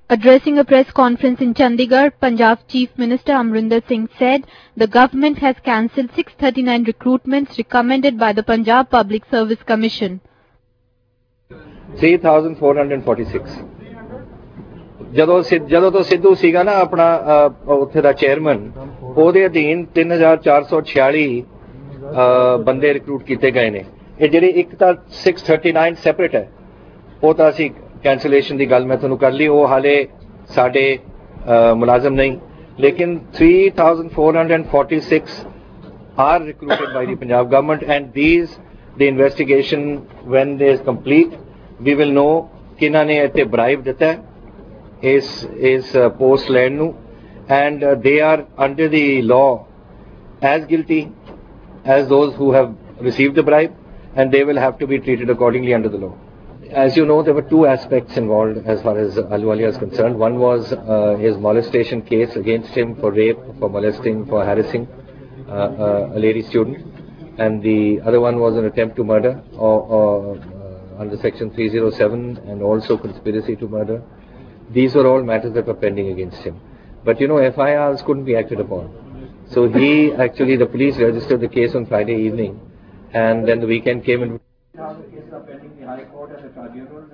Addressing a press conference in Chandigarh, Punjab Chief Minister Amrinder Singh said the government has cancelled 639 recruitments recommended by the Punjab Public Service Commission. 3,446 ਜਦੋਂ ਤੋਂ ਸਿੱਧੂ ਸੀਗਾ ਨਾ ਆਪਣਾ ਉੱਥੇ ਦਾ chairman ਉਹਦੇ ਅਧੀਨ 3,446 ਬੰਦੇ ਰਿਕਰੂਟ ਕੀਤੇ ਗਏ ਨੇ ਇਹ ਜਿਹੜੇ ਇੱਕ ਤਾਂ 639 ਸੈਪਰੇਟ ਹੈ ਉਹ ਤਾਂ ਅਸੀਂ ਕੈਂਸਲੇਸ਼ਨ ਦੀ ਗੱਲ ਮੈਂ ਤੁਹਾਨੂੰ ਕਰ ਲਈ ਉਹ ਹਾਲੇ ਸਾਡੇ ਮੁਲਾਜ਼ਮ ਨਹੀਂ ਲੇਕਿਨ 3,446 are recruited by the Punjab government and the investigation when they is complete we will know ਕਿਹਨਾਂ ਨੇ ਇੱਥੇ bribe ਦਿੱਤਾ ਹੈ ਇਸ post ਲੈਣ ਨੂੰ and they are under the law as guilty as those who have received the bribe and they will have to be treated accordingly under the law. As you know, there were two aspects involved as far as Ahluwalia is concerned. One was his molestation case against him for rape, for molesting, for harassing a lady student, and the other one was an attempt to murder or under section 307 and also conspiracy to murder. These were all matters that were pending against him. But you know, FIRs couldn't be acted upon. So the police registered the case on Friday evening and then the weekend came in. Now the cases are pending in the High Court and the tribunals